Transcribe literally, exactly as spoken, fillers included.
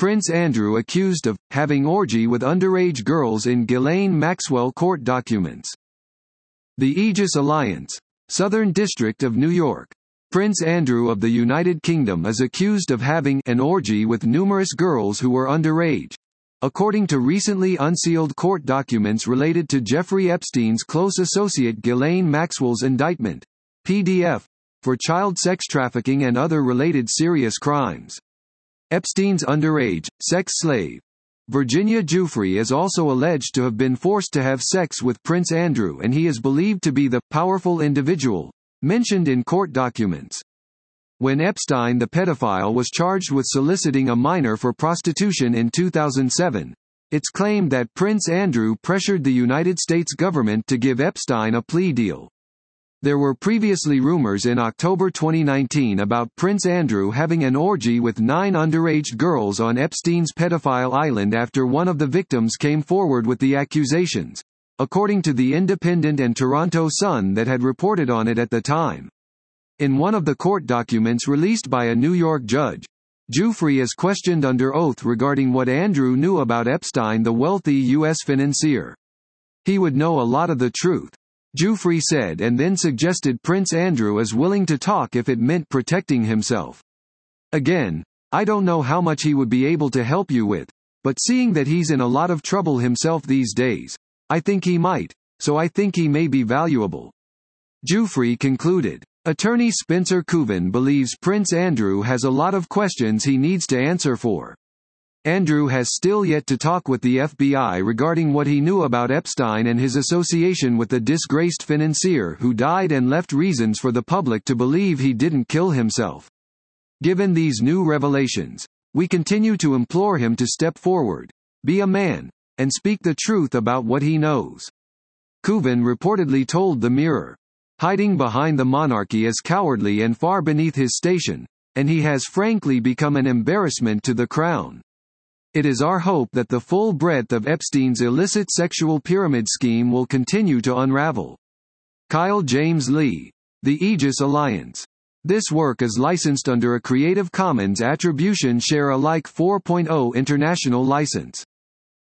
Prince Andrew accused of having orgy with underage girls in Ghislaine Maxwell court documents. The Aegis Alliance. Southern District of New York. Prince Andrew of the United Kingdom is accused of having an orgy with numerous girls who were underage, according to recently unsealed court documents related to Jeffrey Epstein's close associate Ghislaine Maxwell's indictment, P D F, for child sex trafficking and other related serious crimes. Epstein's underage, sex slave, Virginia Giuffre, is also alleged to have been forced to have sex with Prince Andrew, and he is believed to be the powerful individual mentioned in court documents. When Epstein the pedophile was charged with soliciting a minor for prostitution in two thousand seven, it's claimed that Prince Andrew pressured the United States government to give Epstein a plea deal. There were previously rumors in October twenty nineteen about Prince Andrew having an orgy with nine underage girls on Epstein's pedophile island after one of the victims came forward with the accusations, according to The Independent and Toronto Sun that had reported on it at the time. In one of the court documents released by a New York judge, Giuffre is questioned under oath regarding what Andrew knew about Epstein, the wealthy U S financier. He would know a lot of the truth, Giuffre said, and then suggested Prince Andrew is willing to talk if it meant protecting himself. Again, I don't know how much he would be able to help you with, but seeing that he's in a lot of trouble himself these days, I think he might, so I think he may be valuable. Giuffre concluded. Attorney Spencer Kuvin believes Prince Andrew has a lot of questions he needs to answer for. Andrew has still yet to talk with the F B I regarding what he knew about Epstein and his association with the disgraced financier who died, and left reasons for the public to believe he didn't kill himself. Given these new revelations, we continue to implore him to step forward, be a man, and speak the truth about what he knows. Kuvin reportedly told The Mirror, hiding behind the monarchy is cowardly and far beneath his station, and he has frankly become an embarrassment to the crown. It is our hope that the full breadth of Epstein's illicit sexual pyramid scheme will continue to unravel. Kyle James Lee. The Aegis Alliance. This work is licensed under a Creative Commons Attribution Share Alike four point oh international license.